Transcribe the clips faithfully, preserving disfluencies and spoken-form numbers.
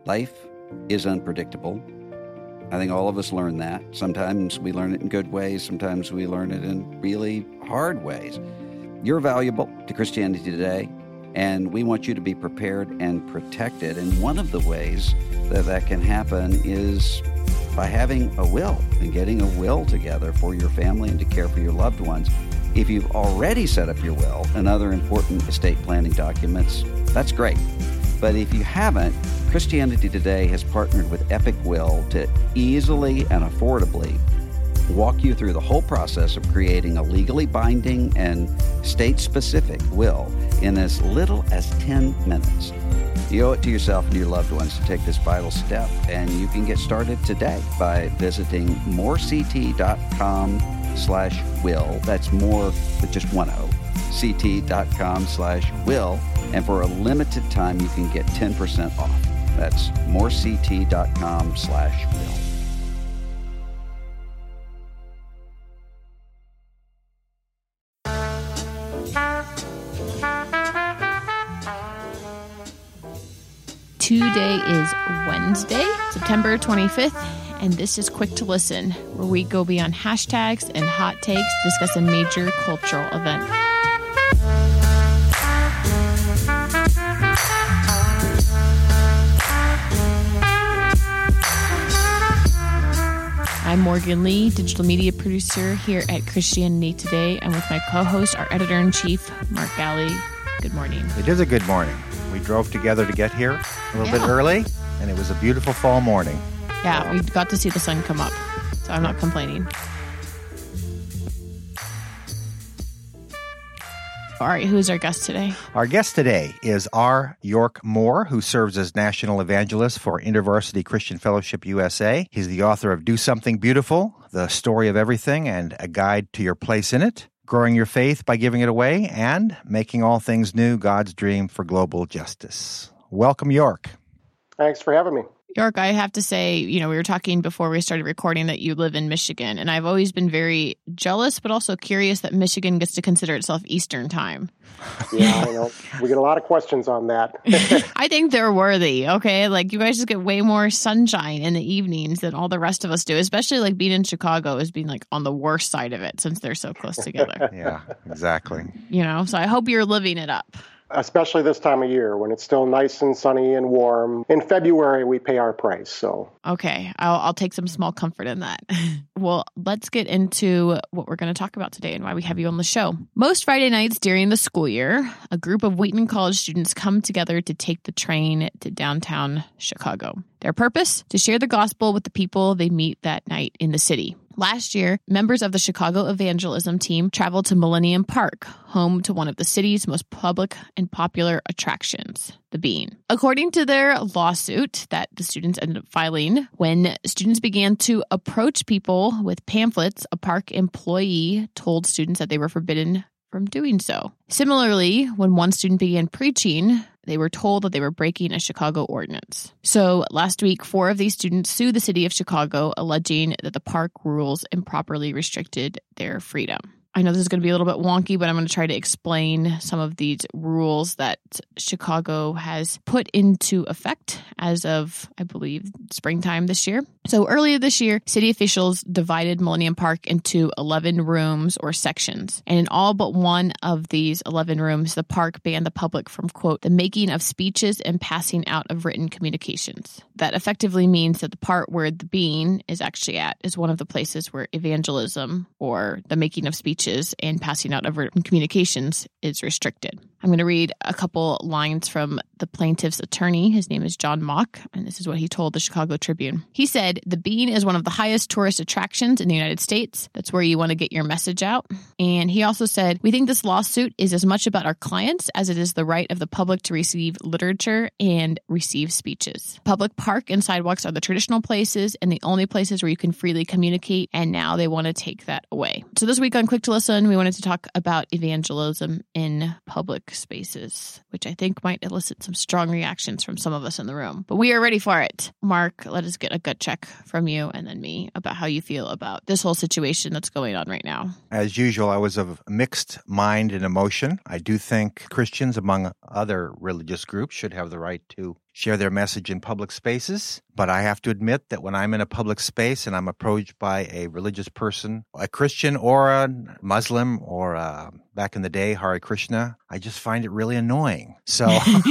Life is unpredictable. I think all of us learn that. Sometimes we learn it in good ways. Sometimes we learn it in really hard ways. You're valuable to Christianity Today, and we want you to be prepared and protected. And one of the ways that that can happen is by having a will and getting a will together for your family and to care for your loved ones. If you've already set up your will and other important estate planning documents, that's great. But if you haven't, Christianity Today has partnered with Epic Will to easily and affordably walk you through the whole process of creating a legally binding and state-specific will in as little as ten minutes. You owe it to yourself and your loved ones to take this vital step, and you can get started today by visiting morect.com slash will. That's more with just one O. ct.com slash will. And for a limited time, you can get ten percent off. That's morect.com slash will. Today is Wednesday, September twenty-fifth, and this is Quick to Listen, where we go beyond hashtags and hot takes to discuss a major cultural event. I'm Morgan Lee, digital media producer here at Christianity Today, and with my co-host, our editor-in-chief, Mark Galli. Good morning. It is a good morning. We drove together to get here a little yeah. bit early, and it was a beautiful fall morning. Yeah, we got to see the sun come up, so I'm not complaining. All right, who's our guest today? Our guest today is R. York Moore, who serves as National Evangelist for InterVarsity Christian Fellowship U S A. He's the author of Do Something Beautiful, The Story of Everything, and A Guide to Your Place in It, Growing Your Faith by Giving It Away, and Making All Things New, God's Dream for Global Justice. Welcome, York. Thanks for having me. York, I have to say, you know, we were talking before we started recording that you live in Michigan, and I've always been very jealous, but also curious that Michigan gets to consider itself Eastern time. Yeah, I know. We get a lot of questions on that. I think they're worthy, okay? Like, you guys just get way more sunshine in the evenings than all the rest of us do, especially, like, being in Chicago is being, like, on the worst side of it since they're so close together. Yeah, exactly. You know, so I hope you're living it up. Especially this time of year when it's still nice and sunny and warm. In February, we pay our price, so. Okay, I'll, I'll take some small comfort in that. Well, let's get into what we're going to talk about today and why we have you on the show. Most Friday nights during the school year, a group of Wheaton College students come together to take the train to downtown Chicago. Their purpose? To share the gospel with the people they meet that night in the city. Last year, members of the Chicago evangelism team traveled to Millennium Park, home to one of the city's most public and popular attractions, the Bean. According to their lawsuit that the students ended up filing, when students began to approach people with pamphlets, a park employee told students that they were forbidden from doing so. Similarly, when one student began preaching, they were told that they were breaking a Chicago ordinance. So last week, four of these students sued the city of Chicago, alleging that the park rules improperly restricted their freedom. I know this is going to be a little bit wonky, but I'm going to try to explain some of these rules that Chicago has put into effect as of, I believe, springtime this year. So earlier this year, city officials divided Millennium Park into eleven rooms or sections. And in all but one of these eleven rooms, the park banned the public from, quote, the making of speeches and passing out of written communications. That effectively means that the part where the Bean is actually at is one of the places where evangelism or the making of speeches and passing out of written communications is restricted. I'm going to read a couple lines from the plaintiff's attorney. His name is John Mock, and this is what he told the Chicago Tribune. He said, the Bean is one of the highest tourist attractions in the United States. That's where you want to get your message out. And he also said, we think this lawsuit is as much about our clients as it is the right of the public to receive literature and receive speeches. Public park and sidewalks are the traditional places and the only places where you can freely communicate, and now they want to take that away. So this week on Quick to Listen, we wanted to talk about evangelism in public spaces, which I think might elicit some strong reactions from some of us in the room. But we are ready for it. Mark, let us get a gut check from you and then me about how you feel about this whole situation that's going on right now. As usual, I was of mixed mind and emotion. I do think Christians, among other religious groups, should have the right to share their message in public spaces. But I have to admit that when I'm in a public space and I'm approached by a religious person, a Christian or a Muslim or a, back in the day, Hare Krishna, I just find it really annoying. So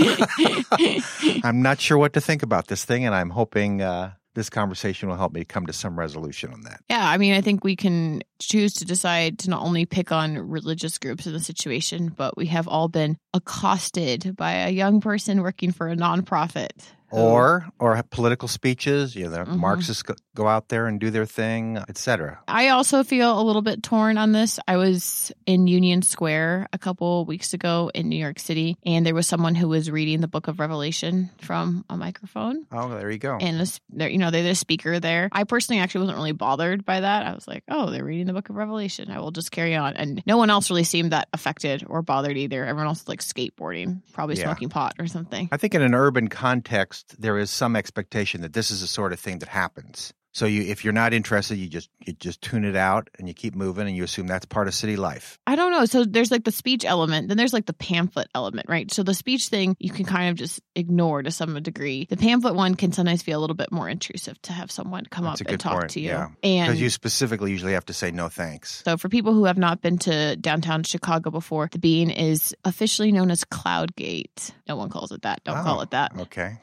I'm not sure what to think about this thing, and I'm hoping uh, this conversation will help me come to some resolution on that. Yeah, I mean, I think we can choose to decide to not only pick on religious groups in the situation, but we have all been accosted by a young person working for a nonprofit. Or or political speeches, you know, the Mm-hmm. Marxists go, go out there and do their thing, et cetera. I also feel a little bit torn on this. I was in Union Square a couple weeks ago in New York City, and there was someone who was reading the Book of Revelation from a microphone. Oh, there you go. And this, you know, they're the speaker there. I personally actually wasn't really bothered by that. I was like, oh, they're reading the Book of Revelation. I will just carry on. And no one else really seemed that affected or bothered either. Everyone else was like skateboarding, probably Yeah. smoking pot or something. I think in an urban context, there is some expectation that this is the sort of thing that happens. So you, if you're not interested, you just you just tune it out and you keep moving and you assume that's part of city life. I don't know. So there's like the speech element, then there's like the pamphlet element, right? So the speech thing you can kind of just ignore to some degree. The pamphlet one can sometimes feel a little bit more intrusive to have someone come That's up a and good talk point, to you. yeah. And Because you specifically usually have to say no thanks. so for people who have not been to downtown Chicago before, the Bean is officially known as Cloudgate. No one calls it that. Don't Oh, call it that. Okay.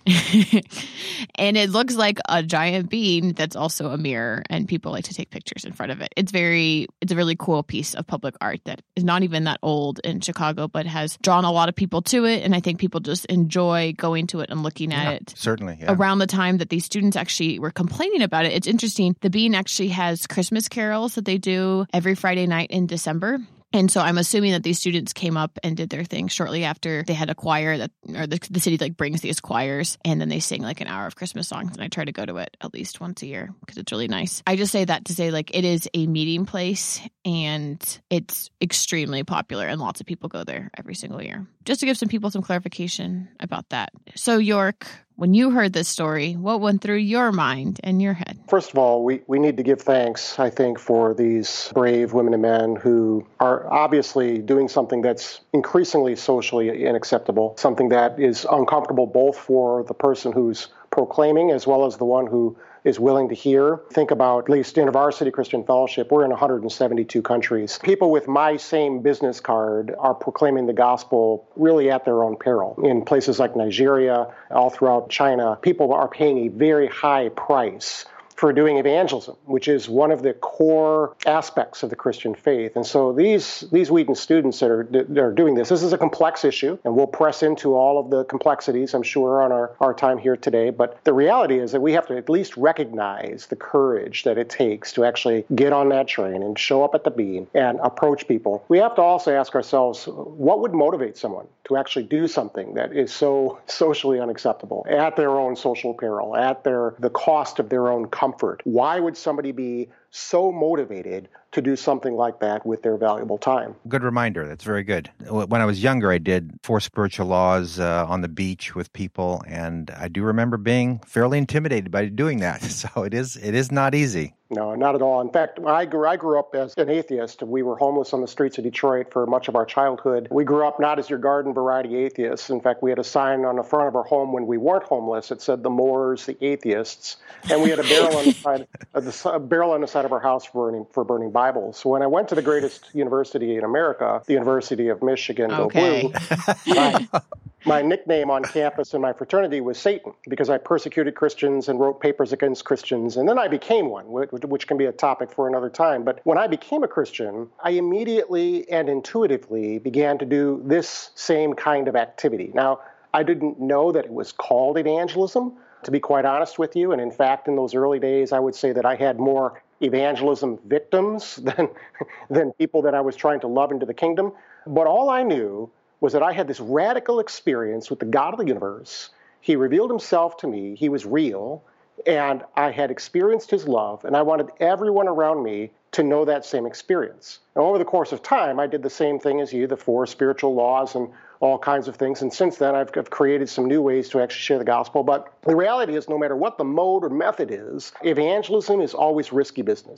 And it looks like a giant bean that's also a mirror, and people like to take pictures in front of it. It's very, it's a really cool piece of public art that is not even that old in Chicago, but has drawn a lot of people to it. And I think people just enjoy going to it and looking at Yeah, it. certainly. Yeah. Around the time that these students actually were complaining about it, it's interesting. The Bean actually has Christmas carols that they do every Friday night in December. And so I'm assuming that these students came up and did their thing shortly after they had a choir that, or the, the city like brings these choirs, and then they sing like an hour of Christmas songs. And I try to go to it at least once a year because it's really nice. I just say that to say like it is a meeting place and it's extremely popular and lots of people go there every single year. Just to give some people some clarification about that. So York, when you heard this story, what went through your mind and your head? First of all, we, we need to give thanks, I think, for these brave women and men who are obviously doing something that's increasingly socially unacceptable, something that is uncomfortable both for the person who's proclaiming as well as the one who is willing to hear. Think about at least InterVarsity Christian Fellowship. We're in one hundred seventy-two countries. People with my same business card are proclaiming the gospel really at their own peril. In places like Nigeria, all throughout China, people are paying a very high price for doing evangelism, which is one of the core aspects of the Christian faith. And so these these Wheaton students that are that are doing this, this is a complex issue, and we'll press into all of the complexities, I'm sure, on our, our time here today. But the reality is that we have to at least recognize the courage that it takes to actually get on that train and show up at the Bean and approach people. We have to also ask ourselves, what would motivate someone to actually do something that is so socially unacceptable at their own social peril, at their the cost of their own comfort? Why would somebody be so motivated to do something like that with their valuable time? Good reminder. That's very good. When I was younger, I did Four Spiritual Laws uh, on the beach with people, and I do remember being fairly intimidated by doing that. So it is it is not easy. No, not at all. In fact, I grew, I grew up as an atheist. We were homeless on the streets of Detroit for much of our childhood. We grew up not as your garden variety atheists. In fact, we had a sign on the front of our home when we weren't homeless. It said, "The Moors, the Atheists," and we had a barrel on the side, of the, a barrel on the side of our house for burning for burning Bibles. So when I went to the greatest university in America, the University of Michigan, Okay. go blue, my, my nickname on campus in my fraternity was Satan, because I persecuted Christians and wrote papers against Christians, and then I became one, which, which can be a topic for another time. But when I became a Christian, I immediately and intuitively began to do this same kind of activity. Now, I didn't know that it was called evangelism, to be quite honest with you. And in fact, in those early days, I would say that I had more evangelism victims than, than people that I was trying to love into the kingdom. But all I knew was that I had this radical experience with the God of the universe. He revealed himself to me. He was real. And I had experienced his love. And I wanted everyone around me to know that same experience. Now, over the course of time, I did the same thing as you, the four spiritual laws and all kinds of things. And since then, I've, I've created some new ways to actually share the gospel. But the reality is, no matter what the mode or method is, evangelism is always risky business.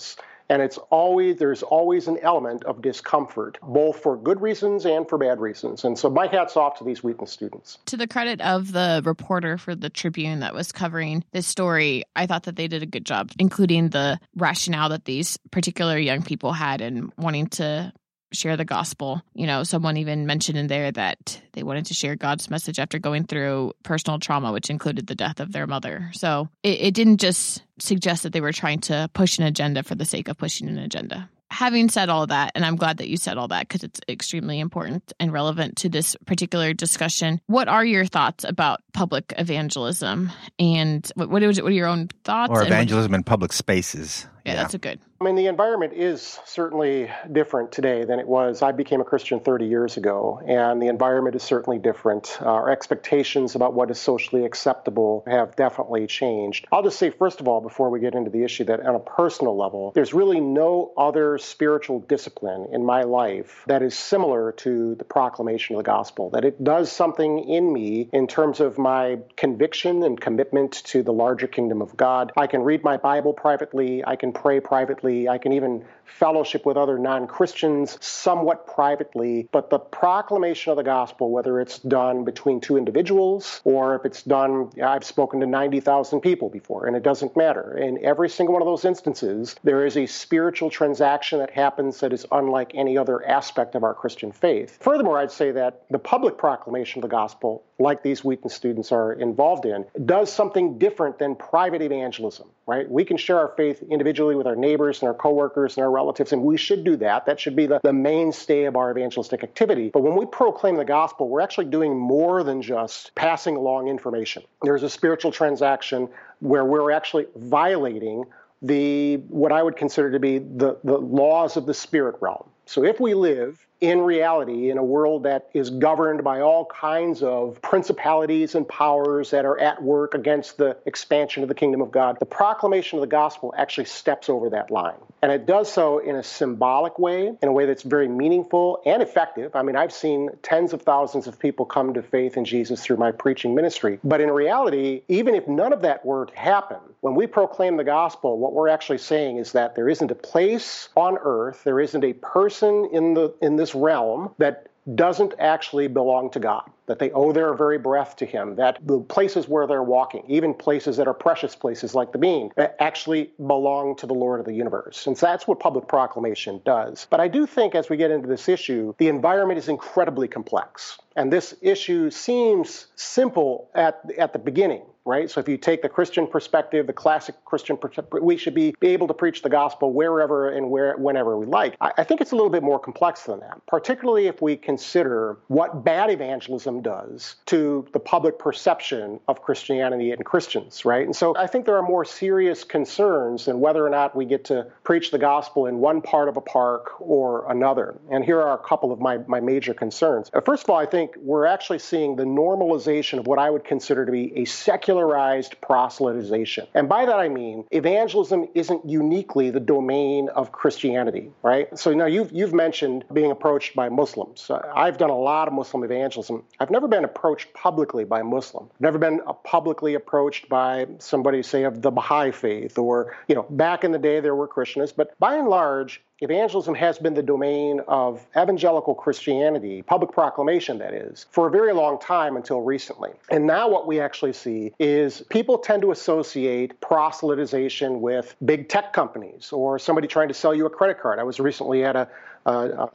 And it's always, there's always an element of discomfort, both for good reasons and for bad reasons. And so my hat's off to these Wheaton students. To the credit of the reporter for the Tribune that was covering this story, I thought that they did a good job, including the rationale that these particular young people had in wanting to share the gospel. You know, someone even mentioned in there that they wanted to share God's message after going through personal trauma, which included the death of their mother. So it, it didn't just suggest that they were trying to push an agenda for the sake of pushing an agenda. Having said all that, and I'm glad that you said all that because it's extremely important and relevant to this particular discussion, what are your thoughts about public evangelism? And what, what, is, what are your own thoughts? Or evangelism what, in public spaces. Yeah, yeah, that's a good. I mean, the environment is certainly different today than it was. I became a Christian thirty years ago, and the environment is certainly different. Uh, our expectations about what is socially acceptable have definitely changed. I'll just say, first of all, before we get into the issue, that on a personal level, there's really no other spiritual discipline in my life that is similar to the proclamation of the gospel, that it does something in me in terms of my conviction and commitment to the larger kingdom of God. I can read my Bible privately. I can pray privately. I can even fellowship with other non-Christians somewhat privately, but the proclamation of the gospel, whether it's done between two individuals or if it's done, I've spoken to ninety thousand people before, and it doesn't matter. In every single one of those instances, there is a spiritual transaction that happens that is unlike any other aspect of our Christian faith. Furthermore, I'd say that the public proclamation of the gospel, like these Wheaton students are involved in, does something different than private evangelism, right? We can share our faith individually with our neighbors and our coworkers and our relatives, and we should do that. That should be the, the mainstay of our evangelistic activity. But when we proclaim the gospel, we're actually doing more than just passing along information. There's a spiritual transaction where we're actually violating the what I would consider to be the, the laws of the spirit realm. So if we live in reality in a world that is governed by all kinds of principalities and powers that are at work against the expansion of the kingdom of God, the proclamation of the gospel actually steps over that line. And it does so in a symbolic way, in a way that's very meaningful and effective. I mean, I've seen tens of thousands of people come to faith in Jesus through my preaching ministry. But in reality, even if none of that were to happen, when we proclaim the gospel, what we're actually saying is that there isn't a place on earth, there isn't a person in the in this realm that doesn't actually belong to God, that they owe their very breath to him, that the places where they're walking, even places that are precious places like the bean, actually belong to the Lord of the universe. And so that's what public proclamation does. But I do think as we get into this issue, the environment is incredibly complex. And this issue seems simple at, at the beginning, right? So if you take the Christian perspective, the classic Christian perspective, we should be, be able to preach the gospel wherever and where, whenever we like. I, I think it's a little bit more complex than that, particularly if we consider what bad evangelism does to the public perception of Christianity and Christians, right? And so I think there are more serious concerns than whether or not we get to preach the gospel in one part of a park or another. And here are a couple of my, my major concerns. First of all, I think we're actually seeing the normalization of what I would consider to be a secularized proselytization. And by that I mean evangelism isn't uniquely the domain of Christianity, right? So now you've, you've mentioned being approached by Muslims. Uh, I've done a lot of Muslim evangelism. I've never been approached publicly by a Muslim. I've never been uh, publicly approached by somebody, say, of the Baha'i faith, or, you know, back in the day there were Christianists. But by and large, evangelism has been the domain of evangelical Christianity, public proclamation that is, for a very long time until recently. And now what we actually see is people tend to associate proselytization with big tech companies or somebody trying to sell you a credit card. I was recently at a uh,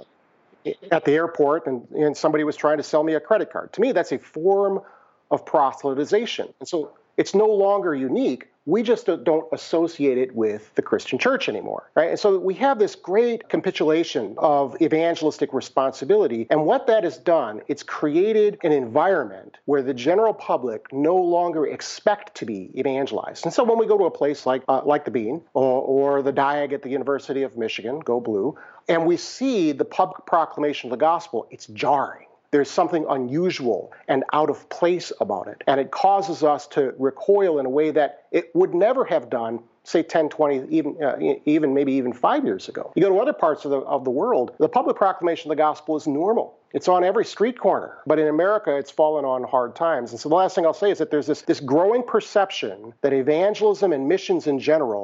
at the airport and, and somebody was trying to sell me a credit card. To me, that's a form of proselytization. And so it's no longer unique. We just don't associate it with the Christian church anymore, right? And so we have this great capitulation of evangelistic responsibility. And what that has done, it's created an environment where the general public no longer expect to be evangelized. And so when we go to a place like uh, like the Bean or, or the Diag at the University of Michigan, go Blue, and we see the public proclamation of the gospel, it's jarring. There's something unusual and out of place about it. And it causes us to recoil in a way that it would never have done, say, ten, twenty, even, uh, even maybe even five years ago. You go to other parts of the, of the world, the public proclamation of the gospel is normal. It's on every street corner. But in America, it's fallen on hard times. And so the last thing I'll say is that there's this, this growing perception that evangelism and missions in general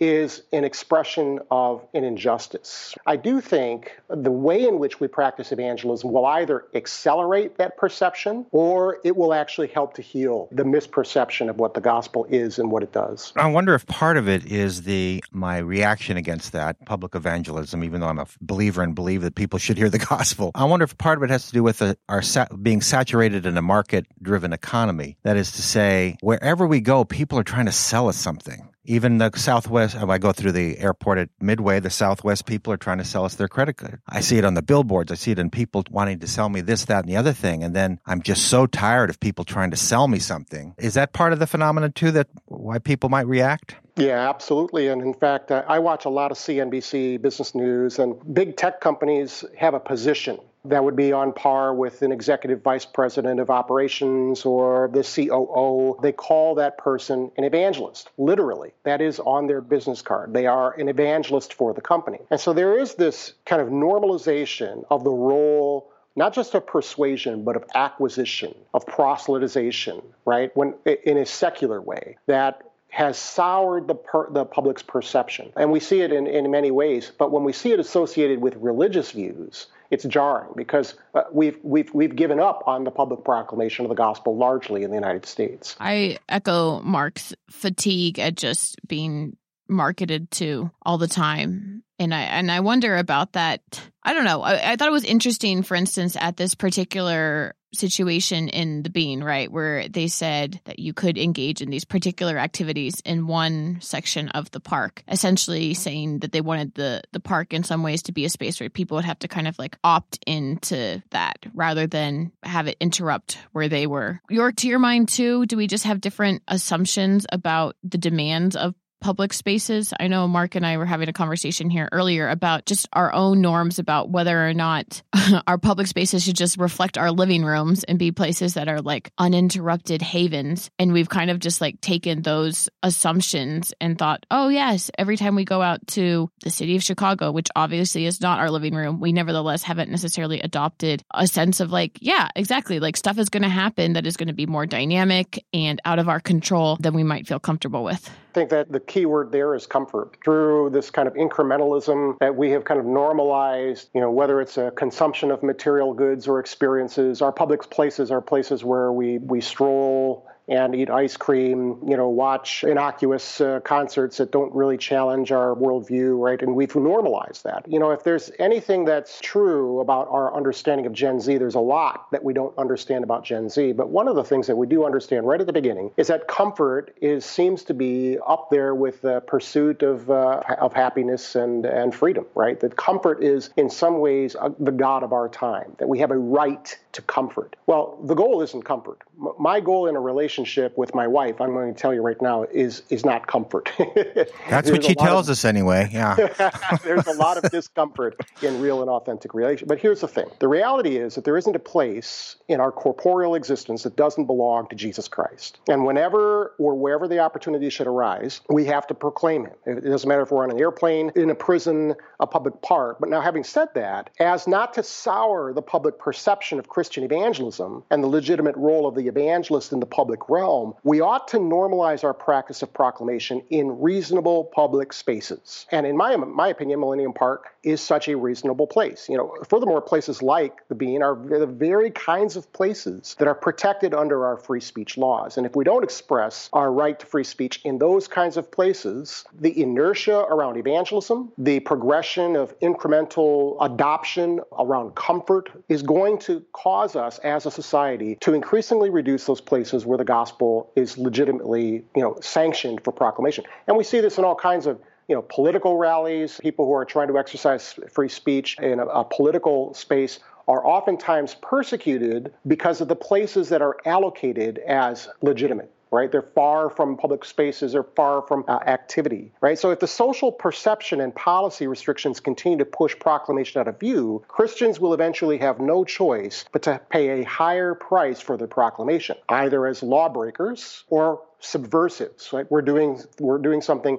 is an expression of an injustice. I do think the way in which we practice evangelism will either accelerate that perception or it will actually help to heal the misperception of what the gospel is and what it does. I wonder if part of it is the my reaction against that, public evangelism, even though I'm a believer and believe that people should hear the gospel. I wonder if part of it has to do with the, our sa- being saturated in a market-driven economy. That is to say, wherever we go, people are trying to sell us something. Even the Southwest, if I go through the airport at Midway, the Southwest people are trying to sell us their credit card. I see it on the billboards. I see it in people wanting to sell me this, that, and the other thing. And then I'm just so tired of people trying to sell me something. Is that part of the phenomenon, too, that why people might react? Yeah, absolutely. And in fact, I watch a lot of C N B C, Business News, and big tech companies have a position that would be on par with an executive vice president of operations or the C O O. They call that person an evangelist, literally. That is on their business card. They are an evangelist for the company. And so there is this kind of normalization of the role, not just of persuasion, but of acquisition, of proselytization, right? When in a secular way, that has soured the per, the public's perception. And we see it in, in many ways, but when we see it associated with religious views, it's jarring because uh, we've we've we've given up on the public proclamation of the gospel largely in the United States. I echo Mark's fatigue at just being marketed to all the time. And I and I wonder about that. I don't know. I, I thought it was interesting, for instance, at this particular situation in the Bean, right, where they said that you could engage in these particular activities in one section of the park, essentially saying that they wanted the, the park in some ways to be a space where people would have to kind of like opt into that rather than have it interrupt where they were. York, to your mind too, do we just have different assumptions about the demands of public spaces? I know Mark and I were having a conversation here earlier about just our own norms about whether or not our public spaces should just reflect our living rooms and be places that are like uninterrupted havens. And we've kind of just like taken those assumptions and thought, oh yes, every time we go out to the city of Chicago, which obviously is not our living room, we nevertheless haven't necessarily adopted a sense of like, yeah, exactly. Like stuff is going to happen that is going to be more dynamic and out of our control than we might feel comfortable with. I think that the key word there is comfort. Through this kind of incrementalism that we have kind of normalized, you know, whether it's a consumption of material goods or experiences, our public places are places where we, we stroll and eat ice cream, you know, watch innocuous uh, concerts that don't really challenge our worldview, right? And we've normalized that. You know, if there's anything that's true about our understanding of Gen Z, there's a lot that we don't understand about Gen Z. But one of the things that we do understand right at the beginning is that comfort is seems to be up there with the pursuit of uh, of happiness and, and freedom, right? That comfort is in some ways uh, the god of our time, that we have a right to comfort. Well, the goal isn't comfort. M- my goal in a relationship with my wife, I'm going to tell you right now, is is not comfort. That's what she tells of, us anyway, yeah. There's a lot of discomfort in real and authentic relation. But here's the thing. The reality is that there isn't a place in our corporeal existence that doesn't belong to Jesus Christ. And whenever or wherever the opportunity should arise, we have to proclaim him. It doesn't matter if we're on an airplane, in a prison, a public park. But now, having said that, as not to sour the public perception of Christian evangelism and the legitimate role of the evangelist in the public realm, we ought to normalize our practice of proclamation in reasonable public spaces. And in my my opinion, Millennium Park is such a reasonable place. You know, furthermore, places like the Bean are the very kinds of places that are protected under our free speech laws. And if we don't express our right to free speech in those kinds of places, the inertia around evangelism, the progression of incremental adoption around comfort is going to cause us as a society to increasingly reduce those places where the gospel is legitimately, you know, sanctioned for proclamation. And we see this in all kinds of, you know, political rallies. People who are trying to exercise free speech in a, a political space are oftentimes persecuted because of the places that are allocated as legitimate. Right? They're far from public spaces, they're far from uh, activity, right? So if the social perception and policy restrictions continue to push proclamation out of view, Christians will eventually have no choice but to pay a higher price for their proclamation, either as lawbreakers or subversives, right? We're doing, we're doing something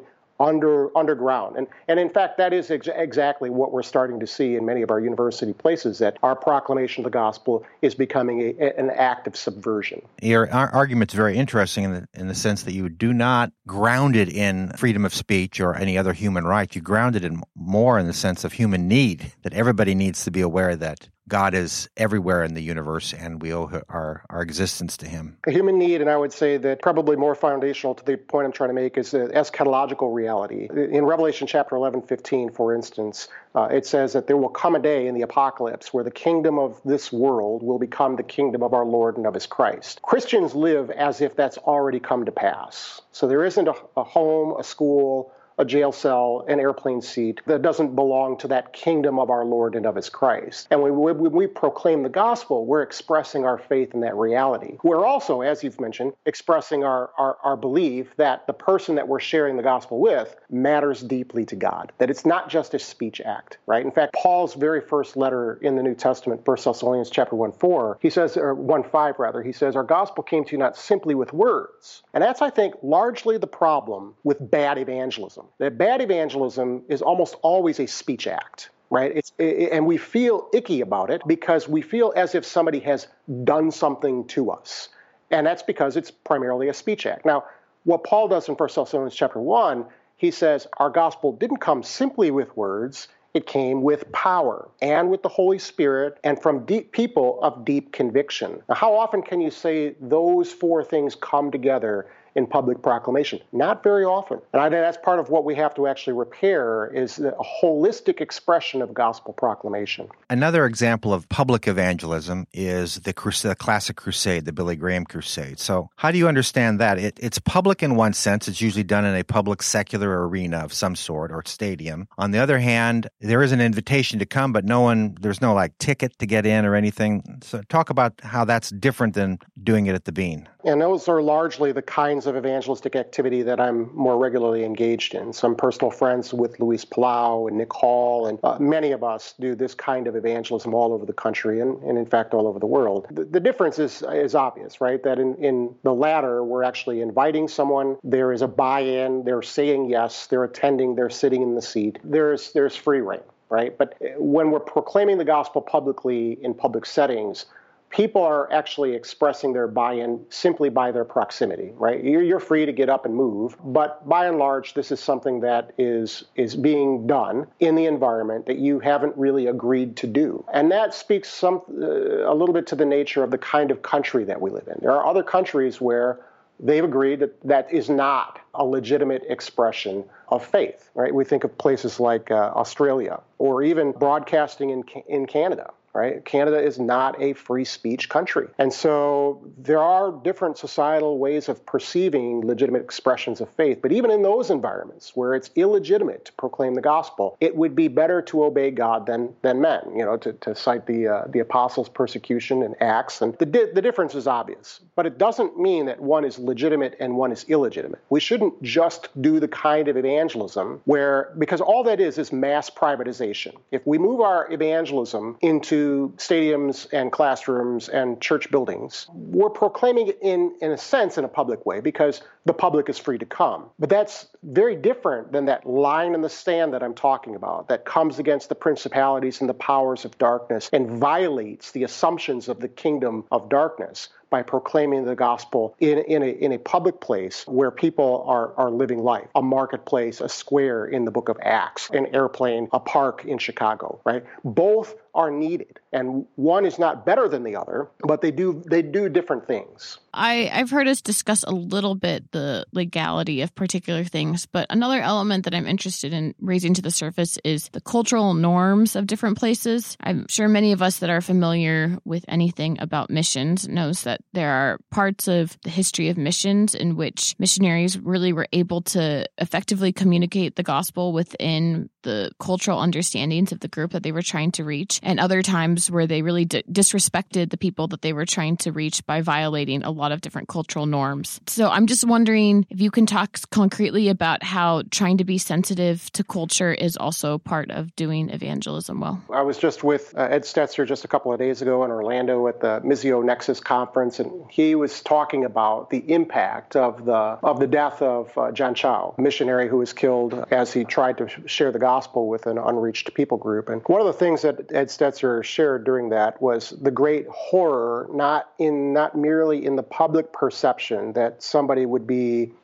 under underground. And, and in fact, that is ex- exactly what we're starting to see in many of our university places, that our proclamation of the gospel is becoming a, a, an act of subversion. Your argument's very interesting in the, in the sense that you do not ground it in freedom of speech or any other human right. You ground it in more in the sense of human need, that everybody needs to be aware that God is everywhere in the universe, and we owe our, our existence to him. A human need, and I would say that probably more foundational to the point I'm trying to make, is the eschatological reality. In Revelation chapter eleven, fifteen, for instance, uh, it says that there will come a day in the apocalypse where the kingdom of this world will become the kingdom of our Lord and of his Christ. Christians live as if that's already come to pass. So there isn't a, a home, a school, a jail cell, an airplane seat that doesn't belong to that kingdom of our Lord and of his Christ. And when we, when we proclaim the gospel, we're expressing our faith in that reality. We're also, as you've mentioned, expressing our, our, our belief that the person that we're sharing the gospel with matters deeply to God, that it's not just a speech act, right? In fact, Paul's very first letter in the New Testament, First Thessalonians chapter one, four, he says, or one, five rather, he says, our gospel came to you not simply with words. And that's, I think, largely the problem with bad evangelism. That bad evangelism is almost always a speech act, right? It's, it, and we feel icky about it because we feel as if somebody has done something to us. And that's because it's primarily a speech act. Now, what Paul does in First Thessalonians chapter one, he says, our gospel didn't come simply with words. It came with power and with the Holy Spirit and from deep people of deep conviction. Now, how often can you say those four things come together in public proclamation? Not very often. And I think that's part of what we have to actually repair, is a holistic expression of gospel proclamation. Another example of public evangelism is the, crusade, the classic crusade, the Billy Graham crusade. So how do you understand that? It, it's public in one sense. It's usually done in a public secular arena of some sort or stadium. On the other hand, there is an invitation to come, but no one, there's no like ticket to get in or anything. So talk about how that's different than doing it at the Bean. And those are largely the kinds of evangelistic activity that I'm more regularly engaged in. Some personal friends with Luis Palau and Nick Hall, and uh, many of us do this kind of evangelism all over the country and, and in fact, all over the world. The, the difference is is obvious, right? That in, in the latter, we're actually inviting someone. There is a buy-in. They're saying yes. They're attending. They're sitting in the seat. There's there's free reign, right? But when we're proclaiming the gospel publicly in public settings, people are actually expressing their buy-in simply by their proximity, right? You're, you're free to get up and move, but by and large, this is something that is, is being done in the environment that you haven't really agreed to do. And that speaks some uh, a little bit to the nature of the kind of country that we live in. There are other countries where they've agreed that that is not a legitimate expression of faith, right? We think of places like uh, Australia or even broadcasting in in Canada. Right? Canada is not a free speech country. And so there are different societal ways of perceiving legitimate expressions of faith. But even in those environments where it's illegitimate to proclaim the gospel, it would be better to obey God than than men, you know, to, to cite the uh, the apostles' persecution in Acts. And the, di- the difference is obvious. But it doesn't mean that one is legitimate and one is illegitimate. We shouldn't just do the kind of evangelism where, because all that is is mass privatization. If we move our evangelism into stadiums and classrooms and church buildings, we're proclaiming it in, in a sense in a public way because the public is free to come. But that's very different than that line in the sand that I'm talking about that comes against the principalities and the powers of darkness and violates the assumptions of the kingdom of darkness by proclaiming the gospel in, in, a, in a public place where people are, are living life, a marketplace, a square in the book of Acts, an airplane, a park in Chicago, right? Both are needed, and one is not better than the other, but they do they do different things. I, I've heard us discuss a little bit the legality of particular things, but another element that I'm interested in raising to the surface is the cultural norms of different places. I'm sure many of us that are familiar with anything about missions knows that there are parts of the history of missions in which missionaries really were able to effectively communicate the gospel within the cultural understandings of the group that they were trying to reach, and other times where they really d- disrespected the people that they were trying to reach by violating a lot of different cultural norms. So I'm just wondering if you can talk concretely about how trying to be sensitive to culture is also part of doing evangelism well. I was just with uh, Ed Stetzer just a couple of days ago in Orlando at the Missio Nexus conference, and he was talking about the impact of the of the death of uh, John Chow, a missionary who was killed as he tried to share the gospel with an unreached people group. And one of the things that Ed Stetzer shared during that was the great horror, not in not merely in the public perception that somebody would be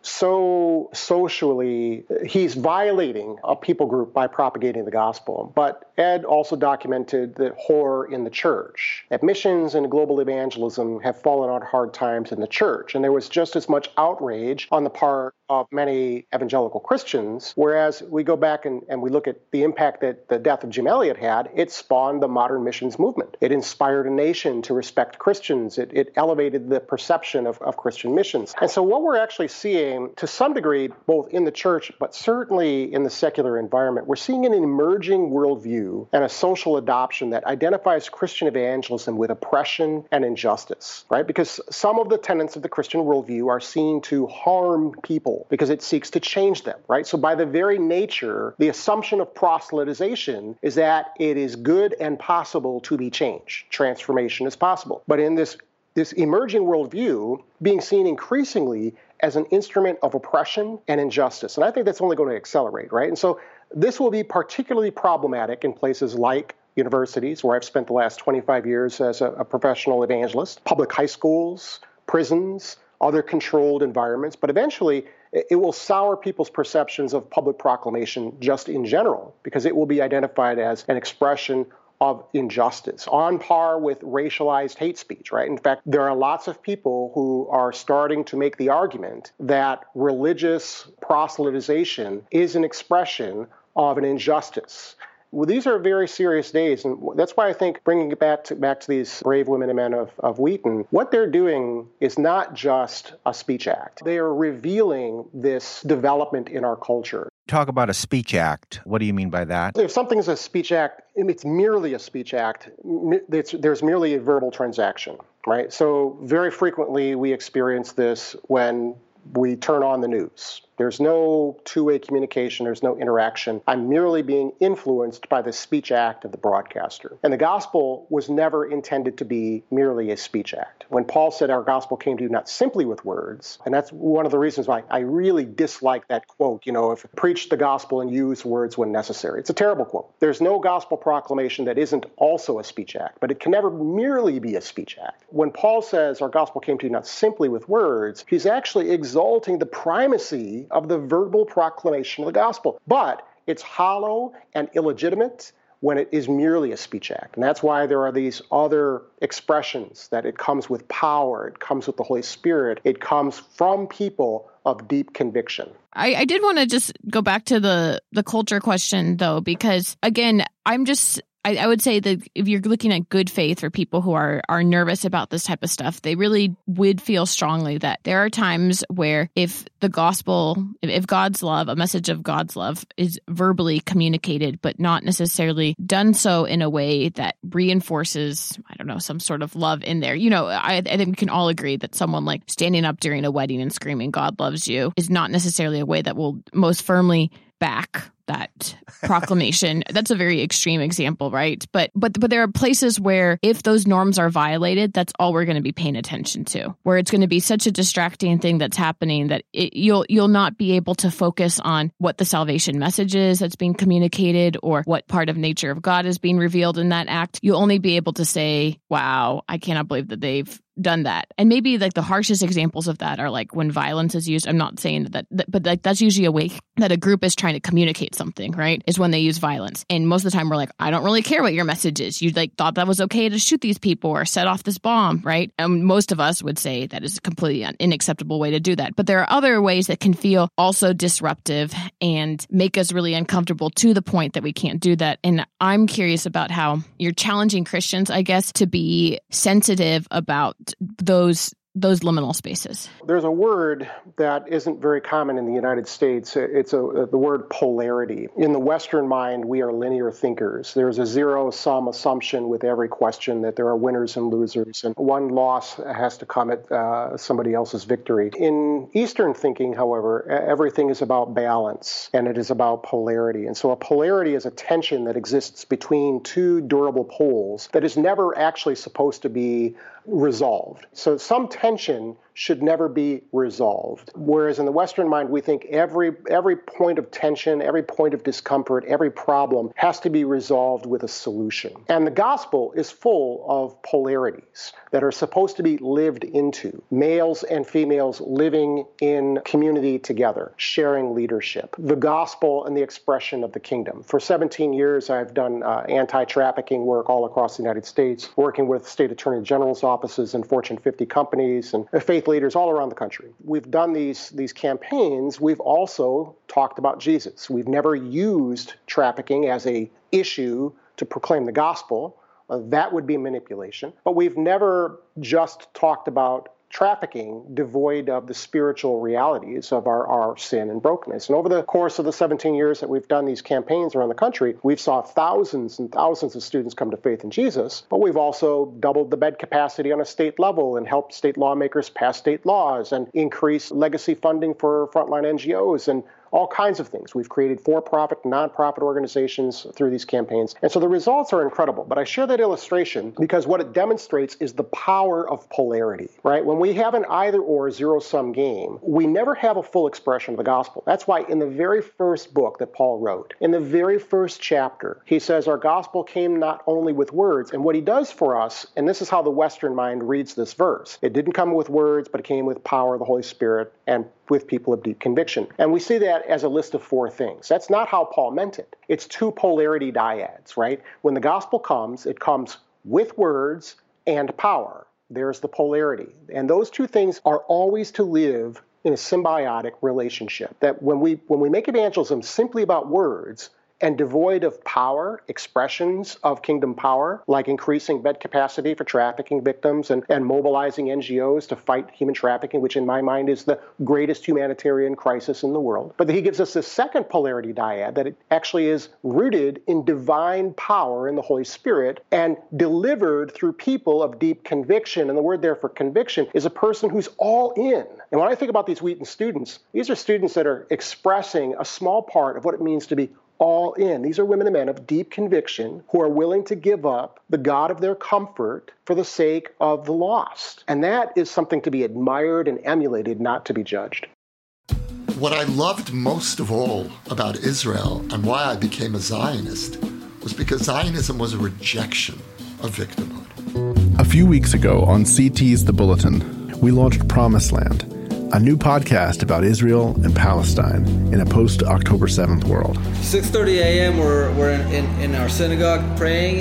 so socially, he's violating a people group by propagating the gospel. But Ed also documented the horror in the church. That missions and global evangelism have fallen on hard times in the church. And there was just as much outrage on the part of many evangelical Christians, whereas we go back and, and we look at the impact that the death of Jim Elliot had, it spawned the modern missions movement. It inspired a nation to respect Christians. It, it elevated the perception of, of Christian missions. And so what we're actually seeing, to some degree, both in the church, but certainly in the secular environment, we're seeing an emerging worldview and a social adoption that identifies Christian evangelism with oppression and injustice, right? Because some of the tenets of the Christian worldview are seen to harm people because it seeks to change them, right? So by the very nature, the assumption of proselytization is that it is good and possible to be changed. Transformation is possible. But in this, this emerging worldview, being seen increasingly as an instrument of oppression and injustice. And I think that's only going to accelerate, right? And so this will be particularly problematic in places like universities, where I've spent the last twenty-five years as a, a professional evangelist, public high schools, prisons, other controlled environments. But eventually, it will sour people's perceptions of public proclamation just in general, because it will be identified as an expression of injustice, on par with racialized hate speech, right? In fact, there are lots of people who are starting to make the argument that religious proselytization is an expression of an injustice. Well, these are very serious days, and that's why I think bringing it back to back to these brave women and men of, of Wheaton, what they're doing is not just a speech act. They are revealing this development in our culture. Talk about a speech act. What do you mean by that? If something's a speech act, it's merely a speech act. It's, there's merely a verbal transaction, right? So very frequently we experience this when we turn on the news. There's no two-way communication. There's no interaction. I'm merely being influenced by the speech act of the broadcaster. And the gospel was never intended to be merely a speech act. When Paul said our gospel came to you not simply with words, and that's one of the reasons why I really dislike that quote, you know, if preach the gospel and use words when necessary. It's a terrible quote. There's no gospel proclamation that isn't also a speech act, but it can never merely be a speech act. When Paul says our gospel came to you not simply with words, he's actually exalting the primacy of the verbal proclamation of the gospel. But it's hollow and illegitimate when it is merely a speech act. And that's why there are these other expressions, that it comes with power, it comes with the Holy Spirit, it comes from people of deep conviction. I, I did want to just go back to the, the culture question, though, because, again, I'm just... I, I would say that if you're looking at good faith for people who are, are nervous about this type of stuff, they really would feel strongly that there are times where if the gospel, if, if God's love, a message of God's love is verbally communicated, but not necessarily done so in a way that reinforces, I don't know, some sort of love in there. You know, I, I think we can all agree that someone like standing up during a wedding and screaming, God loves you, is not necessarily a way that will most firmly back that proclamation. That's a very extreme example, right? But but but there are places where if those norms are violated, that's all we're going to be paying attention to. Where it's going to be such a distracting thing that's happening that it, you'll you'll not be able to focus on what the salvation message is that's being communicated or what part of nature of God is being revealed in that act. You'll only be able to say, "Wow, I cannot believe that they've done that." And maybe like the harshest examples of that are like when violence is used. I'm not saying that, that but like that's usually a way that a group is trying to communicate something, right? Is when they use violence. And most of the time we're like, I don't really care what your message is. You like thought that was okay to shoot these people or set off this bomb, right? And most of us would say that is a completely unacceptable way to do that. But there are other ways that can feel also disruptive and make us really uncomfortable to the point that we can't do that. And I'm curious about how you're challenging Christians, I guess, to be sensitive about those those liminal spaces? There's a word that isn't very common in the United States. It's a, the word polarity. In the Western mind, we are linear thinkers. There's a zero-sum assumption with every question that there are winners and losers, and one loss has to come at uh, somebody else's victory. In Eastern thinking, however, everything is about balance, and it is about polarity. And so a polarity is a tension that exists between two durable poles that is never actually supposed to be resolved. So some tension should never be resolved. Whereas in the Western mind, we think every every point of tension, every point of discomfort, every problem has to be resolved with a solution. And the gospel is full of polarities that are supposed to be lived into. Males and females living in community together, sharing leadership. The gospel and the expression of the kingdom. For seventeen years, I've done uh, anti-trafficking work all across the United States, working with state attorney general's offices and Fortune fifty companies and faith leaders all around the country. We've done these, these campaigns. We've also talked about Jesus. We've never used trafficking as a issue to proclaim the gospel. Uh, that would be manipulation. But we've never just talked about trafficking devoid of the spiritual realities of our, our sin and brokenness. And over the course of the seventeen years that we've done these campaigns around the country, we've saw thousands and thousands of students come to faith in Jesus, but we've also doubled the bed capacity on a state level and helped state lawmakers pass state laws and increase legacy funding for frontline N G Os and all kinds of things. We've created for-profit, non-profit organizations through these campaigns. And so the results are incredible. But I share that illustration because what it demonstrates is the power of polarity, right? When we have an either-or zero-sum game, we never have a full expression of the gospel. That's why in the very first book that Paul wrote, in the very first chapter, he says our gospel came not only with words, and what he does for us, and this is how the Western mind reads this verse, it didn't come with words, but it came with power of the Holy Spirit and with people of deep conviction. And we see that as a list of four things. That's not how Paul meant it. It's two polarity dyads, right? When the gospel comes, it comes with words and power. There's the polarity. And those two things are always to live in a symbiotic relationship. That when we when we make evangelism simply about words, and devoid of power, expressions of kingdom power, like increasing bed capacity for trafficking victims and, and mobilizing N G Os to fight human trafficking, which in my mind is the greatest humanitarian crisis in the world. But he gives us this second polarity dyad, that it actually is rooted in divine power in the Holy Spirit and delivered through people of deep conviction. And the word there for conviction is a person who's all in. And when I think about these Wheaton students, these are students that are expressing a small part of what it means to be all in. These are women and men of deep conviction who are willing to give up the God of their comfort for the sake of the lost. And that is something to be admired and emulated, not to be judged. What I loved most of all about Israel and why I became a Zionist was because Zionism was a rejection of victimhood. A few weeks ago on C T's The Bulletin, we launched Promised Land, a new podcast about Israel and Palestine in a post-October seventh world. six thirty a.m. we're, we're in, in, in our synagogue praying,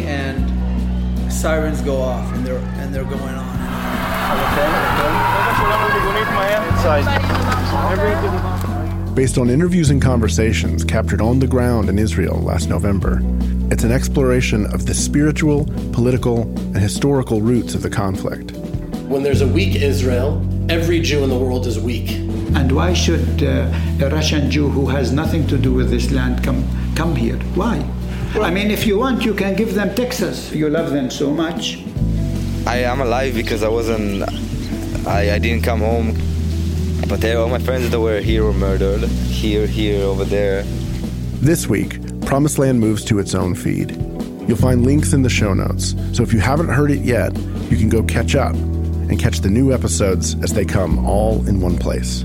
and sirens go off, and they're and they're going on. Based on interviews and conversations captured on the ground in Israel last November, it's an exploration of the spiritual, political, and historical roots of the conflict. When there's a weak Israel, every Jew in the world is weak. And why should uh, a Russian Jew who has nothing to do with this land come come here? Why? Well, I mean, if you want, you can give them Texas. You love them so much. I am alive because I wasn't, I, I didn't come home. But they, all my friends that were here were murdered. Here, here, over there. This week, Promised Land moves to its own feed. You'll find links in the show notes. So if you haven't heard it yet, you can go catch up and catch the new episodes as they come all in one place.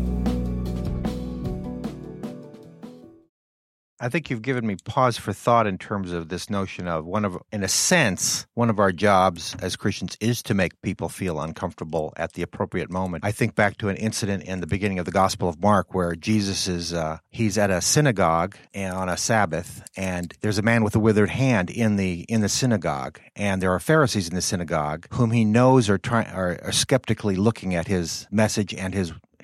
I think you've given me pause for thought in terms of this notion of one of, in a sense, one of our jobs as Christians is to make people feel uncomfortable at the appropriate moment. I think back to an incident in the beginning of the Gospel of Mark where Jesus is, uh, he's at a synagogue on a Sabbath, and there's a man with a withered hand in the in the synagogue, and there are Pharisees in the synagogue whom he knows are trying are, are skeptically looking at his message and his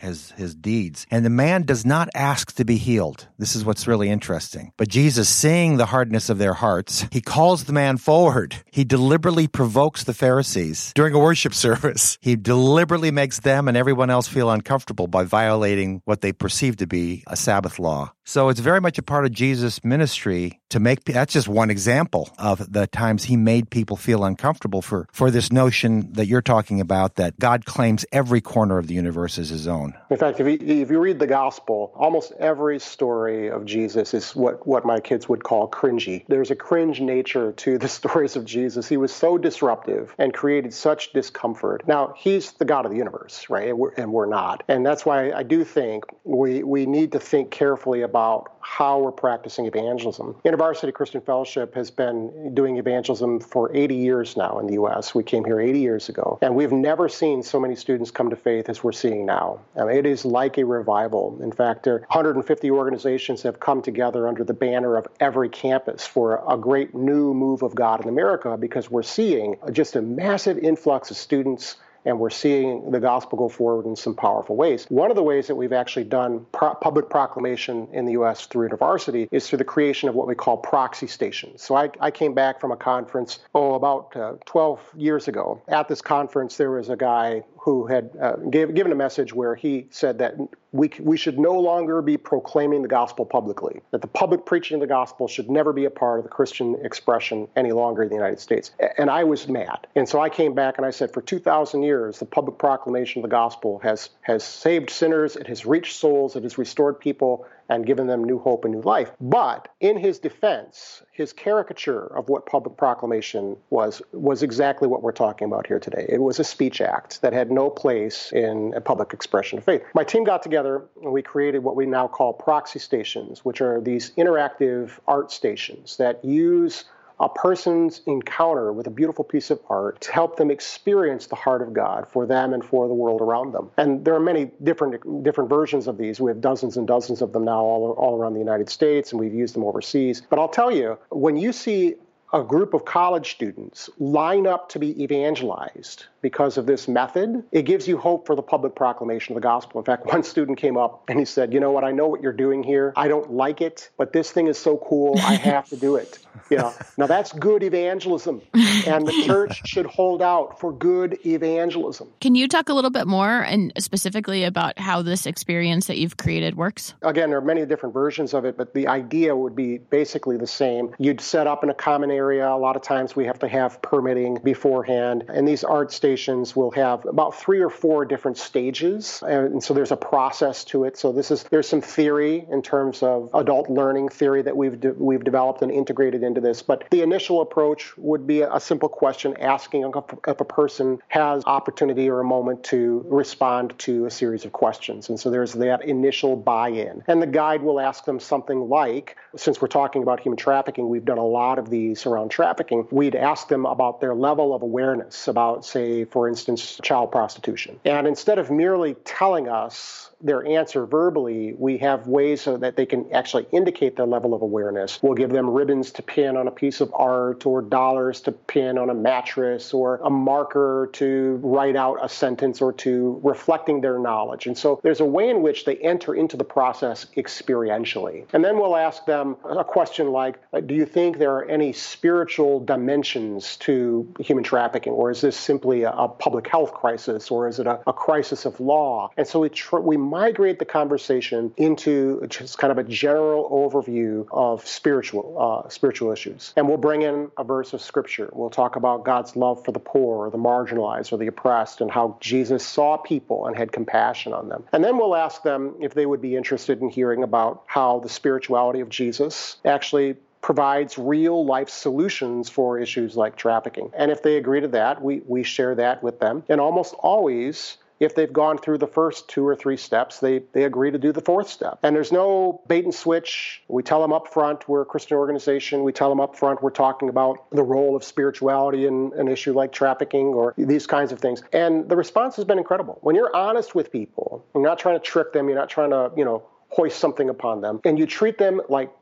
his, his deeds. And the man does not ask to be healed. This is what's really interesting. But Jesus, seeing the hardness of their hearts, he calls the man forward. He deliberately provokes the Pharisees during a worship service. He deliberately makes them and everyone else feel uncomfortable by violating what they perceive to be a Sabbath law. So it's very much a part of Jesus' ministry to make, that's just one example of the times he made people feel uncomfortable for, for this notion that you're talking about, that God claims every corner of the universe as his own. In fact, if you, if you read the gospel, almost every story of Jesus is what, what my kids would call cringy. There's a cringe nature to the stories of Jesus. He was so disruptive and created such discomfort. Now, he's the God of the universe, right? And we're, and we're not. And that's why I do think we, we need to think carefully about about how we're practicing evangelism. InterVarsity Christian Fellowship has been doing evangelism for eighty years now in the U S. We came here eighty years ago, and we've never seen so many students come to faith as we're seeing now. I mean, it is like a revival. In fact, there one hundred fifty organizations have come together under the banner of Every Campus for a great new move of God in America, because we're seeing just a massive influx of students, and we're seeing the gospel go forward in some powerful ways. One of the ways that we've actually done pro- public proclamation in the U S through InterVarsity is through the creation of what we call proxy stations. So I, I came back from a conference, oh, about uh, twelve years ago. At this conference, there was a guy who had uh, gave, given a message where he said that we we should no longer be proclaiming the gospel publicly, that the public preaching of the gospel should never be a part of the Christian expression any longer in the United States. And I was mad. And so I came back and I said, for two thousand years, the public proclamation of the gospel has, has saved sinners, it has reached souls, it has restored people, and given them new hope and new life. But in his defense, his caricature of what public proclamation was was exactly what we're talking about here today. It was a speech act that had no place in a public expression of faith. My team got together and we created what we now call proxy stations, which are these interactive art stations that use a person's encounter with a beautiful piece of art to help them experience the heart of God for them and for the world around them. And there are many different different versions of these. We have dozens and dozens of them now all, all around the United States, and we've used them overseas. But I'll tell you, when you see a group of college students line up to be evangelized because of this method, it gives you hope for the public proclamation of the gospel. In fact, one student came up and he said, you know what, I know what you're doing here. I don't like it, but this thing is so cool, I have to do it. You know, now that's good evangelism, and the church should hold out for good evangelism. Can you talk a little bit more and specifically about how this experience that you've created works? Again, there are many different versions of it, but the idea would be basically the same. You'd set up in a common area. A lot of times we have to have permitting beforehand, and these art stations will have about three or four different stages, and so there's a process to it. So this is there's some theory in terms of adult learning theory that we've de- we've developed and integrated into this. But the initial approach would be a simple question asking if a person has opportunity or a moment to respond to a series of questions. And so there's that initial buy-in. And the guide will ask them something like, since we're talking about human trafficking, we've done a lot of these around trafficking, we'd ask them about their level of awareness about, say, for instance, child prostitution. And instead of merely telling us their answer verbally, we have ways so that they can actually indicate their level of awareness. We'll give them ribbons to pin on a piece of art, or dollars to pin on a mattress, or a marker to write out a sentence or two reflecting their knowledge. And so there's a way in which they enter into the process experientially. And then we'll ask them a question like, do you think there are any spiritual dimensions to human trafficking, or is this simply a, a public health crisis, or is it a, a crisis of law? And so we tr- we migrate the conversation into just kind of a general overview of spiritual uh, spiritual issues. And we'll bring in a verse of scripture. We'll talk about God's love for the poor or the marginalized or the oppressed, and how Jesus saw people and had compassion on them. And then we'll ask them if they would be interested in hearing about how the spirituality of Jesus actually provides real life solutions for issues like trafficking. And if they agree to that, we, we share that with them. And almost always, if they've gone through the first two or three steps, they, they agree to do the fourth step. And there's no bait and switch. We tell them up front we're a Christian organization. We tell them up front we're talking about the role of spirituality in an issue like trafficking or these kinds of things. And the response has been incredible. When you're honest with people, you're not trying to trick them, you're not trying to, you know, hoist something upon them, and you treat them like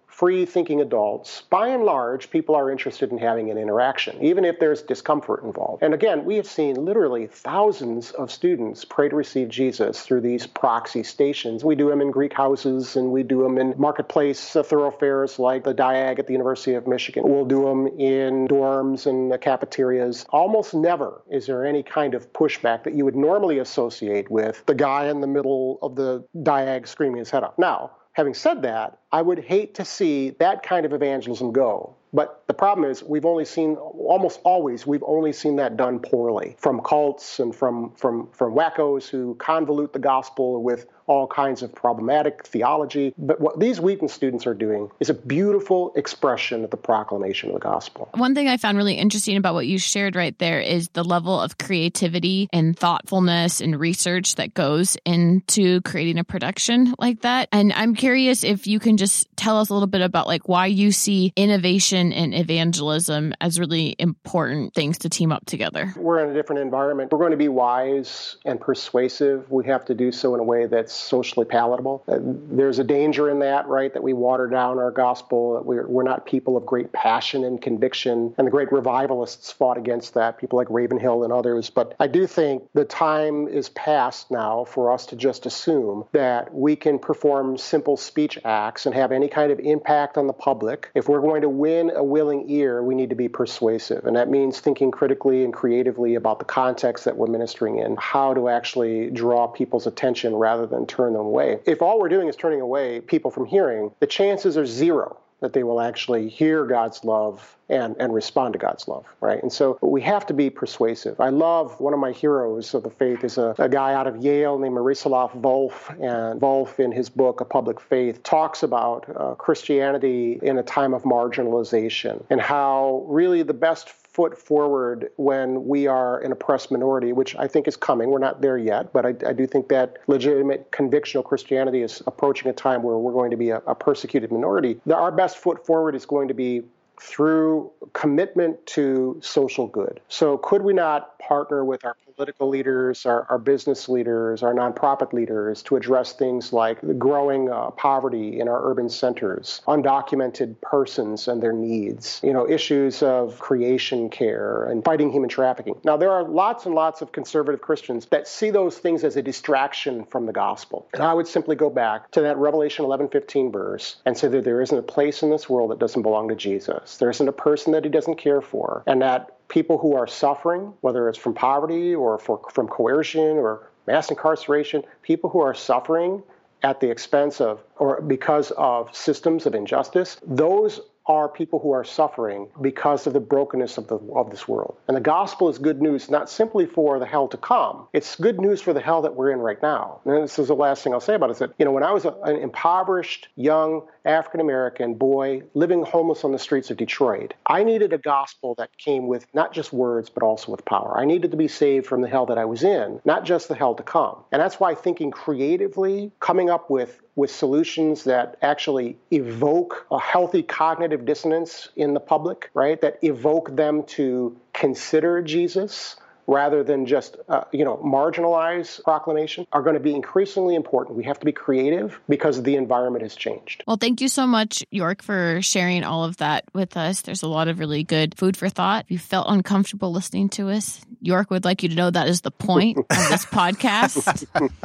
free-thinking adults, by and large, people are interested in having an interaction, even if there's discomfort involved. And again, we have seen literally thousands of students pray to receive Jesus through these proxy stations. We do them in Greek houses, and we do them in marketplace uh, thoroughfares like the Diag at the University of Michigan. We'll do them in dorms and uh, cafeterias. Almost never is there any kind of pushback that you would normally associate with the guy in the middle of the Diag screaming his head off. Now, having said that, I would hate to see that kind of evangelism go. But the problem is we've only seen, almost always, we've only seen that done poorly from cults and from, from, from wackos who convolute the gospel with all kinds of problematic theology. But what these Wheaton students are doing is a beautiful expression of the proclamation of the gospel. One thing I found really interesting about what you shared right there is the level of creativity and thoughtfulness and research that goes into creating a production like that. And I'm curious if you can just tell us a little bit about like why you see innovation and evangelism as really important things to team up together. We're in a different environment. We're going to be wise and persuasive. We have to do so in a way that's socially palatable. Uh, there's a danger in that, right, that we water down our gospel, that we're, we're not people of great passion and conviction, and the great revivalists fought against that, people like Ravenhill and others. But I do think the time is past now for us to just assume that we can perform simple speech acts and have any kind of impact on the public. If we're going to win a willing ear, we need to be persuasive. And that means thinking critically and creatively about the context that we're ministering in, how to actually draw people's attention rather than turn them away. If all we're doing is turning away people from hearing, the chances are zero that they will actually hear God's love and, and respond to God's love, right? And so we have to be persuasive. I love, one of my heroes of the faith is a, a guy out of Yale named Miroslav Volf, and Volf in his book, A Public Faith, talks about uh, Christianity in a time of marginalization and how really the best foot forward when we are an oppressed minority, which I think is coming. We're not there yet, but I, I do think that legitimate convictional Christianity is approaching a time where we're going to be a, a persecuted minority. The, our best foot forward is going to be through commitment to social good. So could we not partner with our political leaders, our, our business leaders, our nonprofit leaders to address things like the growing uh, poverty in our urban centers, undocumented persons and their needs, you know, issues of creation care and fighting human trafficking. Now, there are lots and lots of conservative Christians that see those things as a distraction from the gospel. And I would simply go back to that Revelation eleven fifteen verse and say that there isn't a place in this world that doesn't belong to Jesus. There isn't a person that he doesn't care for, and that people who are suffering, whether it's from poverty or for, from coercion or mass incarceration, people who are suffering at the expense of or because of systems of injustice, those are people who are suffering because of the brokenness of the of this world. And the gospel is good news, not simply for the hell to come. It's good news for the hell that we're in right now. And this is the last thing I'll say about it, is that, you know, when I was a, an impoverished, young African-American boy living homeless on the streets of Detroit, I needed a gospel that came with not just words, but also with power. I needed to be saved from the hell that I was in, not just the hell to come. And that's why thinking creatively, coming up with with solutions that actually evoke a healthy cognitive dissonance in the public, right? That evoke them to consider Jesus rather than just, uh, you know, marginalize proclamation, are going to be increasingly important. We have to be creative because the environment has changed. Well, thank you so much, York, for sharing all of that with us. There's a lot of really good food for thought. If you felt uncomfortable listening to us, York would like you to know that is the point of this podcast.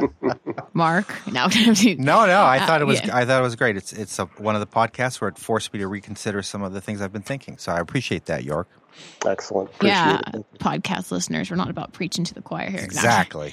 Mark, now no, no, I thought it was. Uh, yeah. I thought it was great. It's it's a, one of the podcasts where it forced me to reconsider some of the things I've been thinking. So I appreciate that, York. Excellent. Appreciate yeah, it. Podcast listeners, we're not about preaching to the choir here. Exactly.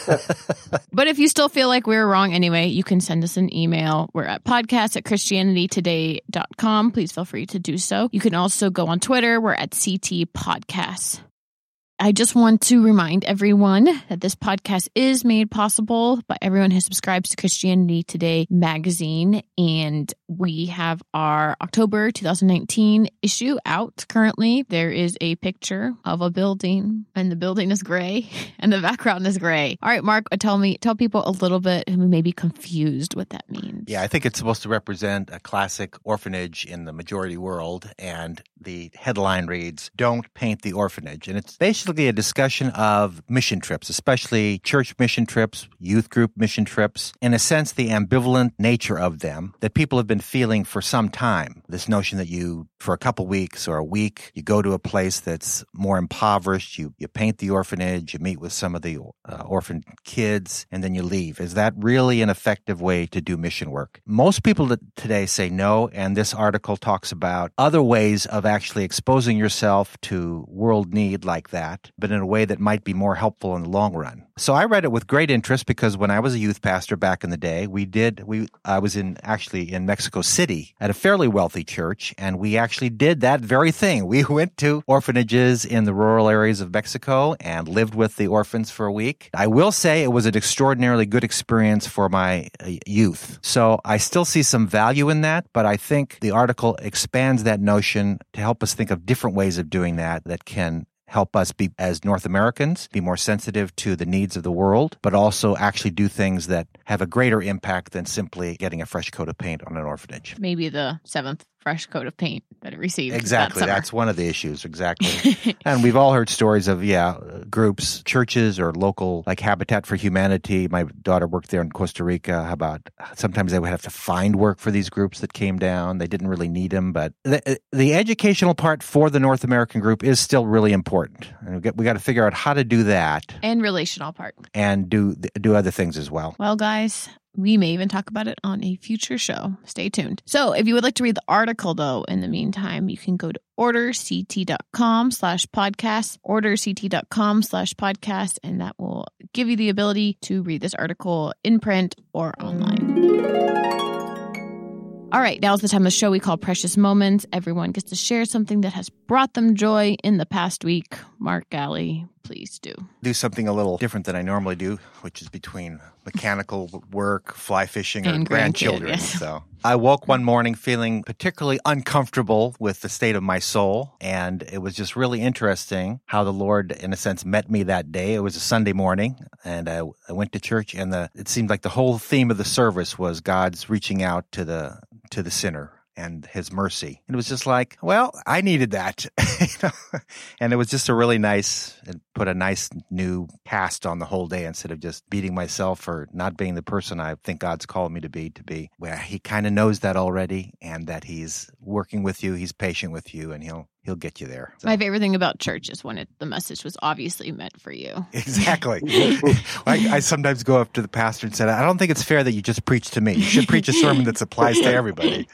But if you still feel like we're wrong anyway, you can send us an email. We're at podcast at christianity today dot com. Please feel free to do so. You can also go on Twitter. We're at C T Podcasts. I just want to remind everyone that this podcast is made possible by everyone who subscribes to Christianity Today magazine. And we have our October twenty nineteen issue out currently. There is a picture of a building, and the building is gray and the background is gray. All right, Mark, tell me, tell people a little bit who may be confused what that means. Yeah, I think it's supposed to represent a classic orphanage in the majority world. And The headline reads, "Don't Paint the Orphanage." And it's basically a discussion of mission trips, especially church mission trips, youth group mission trips, in a sense, the ambivalent nature of them that people have been feeling for some time. This notion that you, for a couple weeks or a week, you go to a place that's more impoverished, you, you paint the orphanage, you meet with some of the uh, orphan kids, and then you leave. Is that really an effective way to do mission work? Most people today say no, and this article talks about other ways of actually exposing yourself to world need like that, but in a way that might be more helpful in the long run. So I read it with great interest because when I was a youth pastor back in the day, we did, we I was in actually in Mexico City at a fairly wealthy church, and we actually did that very thing. We went to orphanages in the rural areas of Mexico and lived with the orphans for a week. I will say it was an extraordinarily good experience for my youth. So I still see some value in that, but I think the article expands that notion to help us think of different ways of doing that that can help us be, as North Americans, be more sensitive to the needs of the world, but also actually do things that have a greater impact than simply getting a fresh coat of paint on an orphanage. Maybe the seventh fresh coat of paint that it received. Exactly. That That's one of the issues. Exactly. And we've all heard stories of, yeah, groups, churches or local, like Habitat for Humanity. My daughter worked there in Costa Rica. How about sometimes they would have to find work for these groups that came down. They didn't really need them. But the, the educational part for the North American group is still really important. And we got, we got to figure out how to do that. And relational part. And do do other things as well. Well, guys, we may even talk about it on a future show. Stay tuned. So if you would like to read the article, though, in the meantime, you can go to orderct.com slash podcast, orderct.com slash podcast, and that will give you the ability to read this article in print or online. All right, now's the time of the show we call Precious Moments. Everyone gets to share something that has brought them joy in the past week. Mark Galli, please do. Do something a little different than I normally do, which is between mechanical work, fly fishing, and or grandchildren. Yes. So I woke one morning feeling particularly uncomfortable with the state of my soul, and it was just really interesting how the Lord, in a sense, met me that day. It was a Sunday morning, and I, I went to church, and the it seemed like the whole theme of the service was God's reaching out to the to the sinner and his mercy. And it was just like, well, I needed that. you know? And it was just a really nice, it put a nice new cast on the whole day instead of just beating myself for not being the person I think God's called me to be, to be. Well, he kind of knows that already, and that he's working with you, he's patient with you, and he'll He'll get you there. So. My favorite thing about church is when it, the message was obviously meant for you. Exactly. I, I sometimes go up to the pastor and say, I don't think it's fair that you just preach to me. You should preach a sermon that applies to everybody.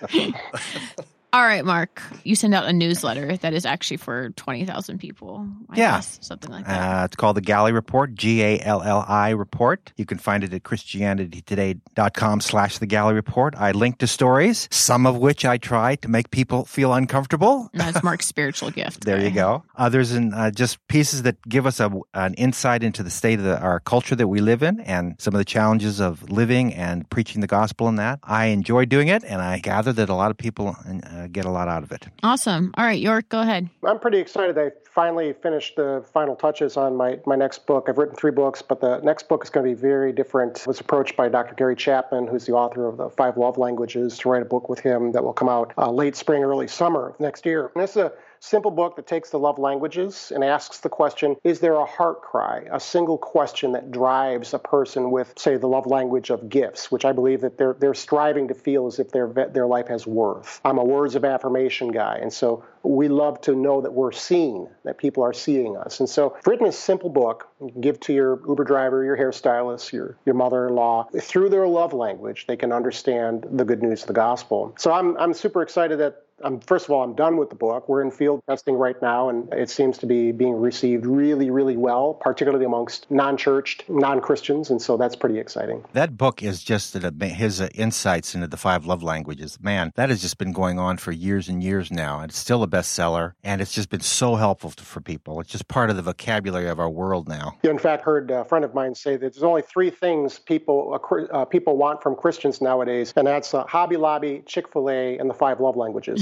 All right, Mark, you send out a newsletter that is actually for twenty thousand people. I yeah. guess, something like that. Uh, it's called the Galli Report, G A L L I Report. You can find it at christianitytoday.com slash the Galli Report. I link to stories, some of which I try to make people feel uncomfortable. That's Mark's spiritual gift. There right? you go. Others, in uh, just pieces that give us a, an insight into the state of the, our culture that we live in and some of the challenges of living and preaching the gospel in that. I enjoy doing it, and I gather that a lot of people uh, get a lot out of it. Awesome. All right, York, go ahead. I'm pretty excited. I finally finished the final touches on my, my next book. I've written three books, but the next book is going to be very different. I was approached by Doctor Gary Chapman, who's the author of the Five Love Languages, to write a book with him that will come out uh, late spring, early summer of next year. And this is a simple book that takes the love languages and asks the question, is there a heart cry, a single question that drives a person with, say, the love language of gifts, which I believe that they're they're striving to feel as if their their life has worth. I'm a words of affirmation guy, and so we love to know that we're seen, that people are seeing us. And so I've written a simple book you can give to your Uber driver, your hairstylist, your, your mother-in-law. Through their love language, they can understand the good news of the gospel. So I'm I'm super excited that Um, first of all, I'm done with the book. We're in field testing right now, and it seems to be being received really, really well, particularly amongst non-churched, non-Christians, and so that's pretty exciting. That book is just his insights into the five love languages. Man, that has just been going on for years and years now, and it's still a bestseller, and it's just been so helpful to, for people. It's just part of the vocabulary of our world now. You, in fact, heard a friend of mine say that there's only three things people uh, people want from Christians nowadays, and that's uh, Hobby Lobby, Chick-fil-A, and the five love languages.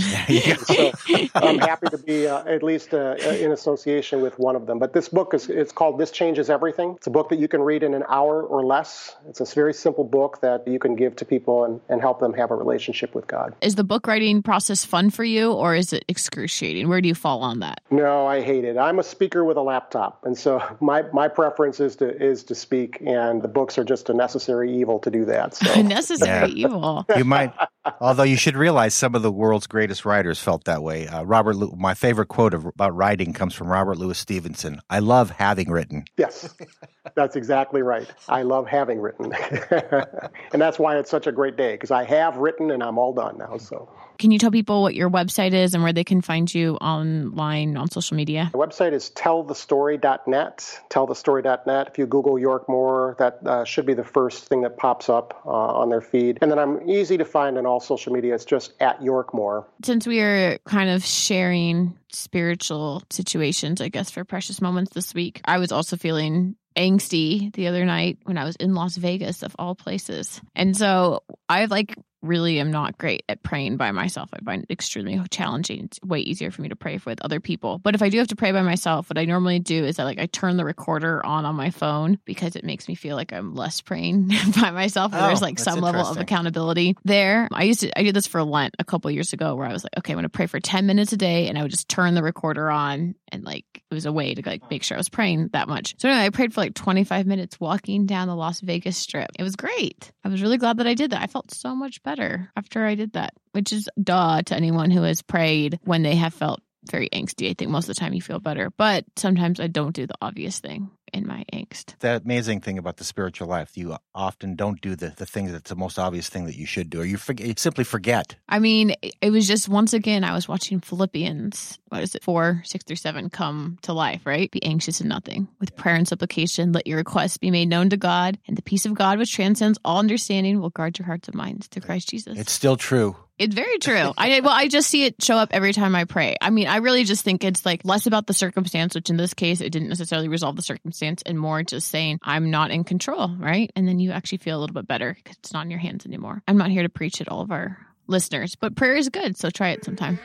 So I'm happy to be uh, at least uh, in association with one of them. But this book is it's called This Changes Everything. It's a book that you can read in an hour or less. It's a very simple book that you can give to people and, and help them have a relationship with God. Is the book writing process fun for you, or is it excruciating? Where do you fall on that? No, I hate it. I'm a speaker with a laptop. And so my, my preference is to is to speak, and the books are just a necessary evil to do that. So. Necessary yeah. evil. You might, although you should realize some of the world's greatest writers felt that way. Uh, Robert, Lew, my favorite quote of, about writing comes from Robert Louis Stevenson. I love having written. Yes, that's exactly right. I love having written. And that's why it's such a great day, because I have written and I'm all done now. So. Can you tell people what your website is and where they can find you online on social media? The website is tell the story dot net, tell the story dot net. If you Google York Moore, that uh, should be the first thing that pops up uh, on their feed. And then I'm easy to find on all social media. It's just at York Moore. Since we are kind of sharing spiritual situations, I guess, for Precious Moments this week, I was also feeling angsty the other night when I was in Las Vegas, of all places. And so I like really am not great at praying by myself. I find it extremely challenging. It's way easier for me to pray with other people. But if I do have to pray by myself, what I normally do is I like I turn the recorder on on my phone because it makes me feel like I'm less praying by myself. And oh, there's like some level of accountability there. I used to I did this for Lent a couple years ago where I was like, okay, I'm going to pray for ten minutes a day, and I would just turn the recorder on, and like it was a way to like make sure I was praying that much. So anyway, I prayed for like twenty-five minutes walking down the Las Vegas Strip. It was great. I was really glad that I did that. I felt so much better after I did that, which is duh to anyone who has prayed when they have felt very angsty. I think most of the time you feel better, but sometimes I don't do the obvious thing in my angst. The amazing thing about the spiritual life, you often don't do the, the thing that's the most obvious thing that you should do, or you, forget, you simply forget. I mean, it was just, once again, I was watching Philippians, what is it, four, six through seven, come to life, right? Be anxious in nothing. With prayer and supplication, let your requests be made known to God, and the peace of God, which transcends all understanding, will guard your hearts and minds through Christ Jesus. It's still true. It's very true. I well, I just see it show up every time I pray. I mean, I really just think it's like less about the circumstance, which in this case, it didn't necessarily resolve the circumstance, and more just saying, I'm not in control, right? And then you actually feel a little bit better because it's not in your hands anymore. I'm not here to preach at all of our listeners, but prayer is good, so try it sometime.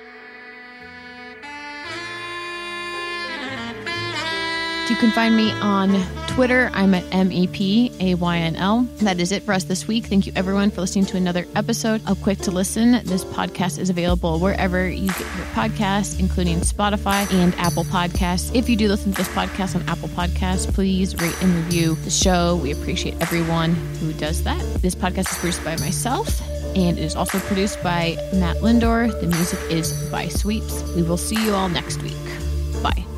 You can find me on Twitter. I'm at M E P A Y N L. That is it for us this week. Thank you, everyone, for listening to another episode of Quick to Listen. This podcast is available wherever you get your podcasts, including Spotify and Apple Podcasts. If you do listen to this podcast on Apple Podcasts, please rate and review the show. We appreciate everyone who does that. This podcast is produced by myself, and it is also produced by Matt Lindor. The music is by Sweeps. We will see you all next week. Bye.